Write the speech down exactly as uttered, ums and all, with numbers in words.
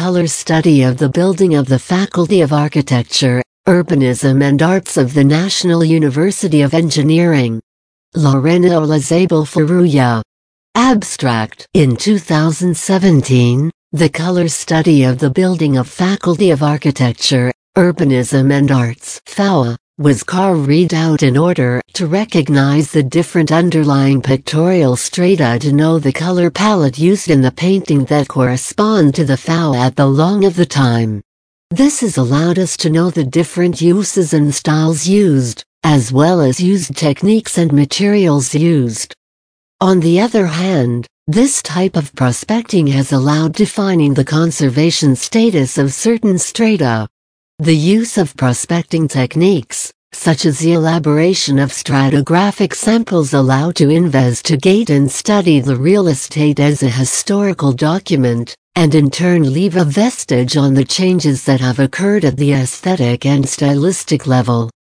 color study of the building of the Faculty of Architecture, Urbanism and Arts of the National University of Engineering. Lorena Olazabal Faruya. Abstract. In two thousand seventeen, the color study of the building of Faculty of Architecture, Urbanism and Arts (F A U A) was carried out in order to recognize the different underlying pictorial strata to know the color palette used in the painting that correspond to the F A U A at the long of the time. This has allowed us to know the different uses and styles used, as well as used techniques and materials used. On the other hand, this type of prospecting has allowed defining the conservation status of certain strata. The use of prospecting techniques, such as the elaboration of stratigraphic samples, allow to investigate and study the real estate as a historical document, and in turn leave a vestige on the changes that have occurred at the aesthetic and stylistic level.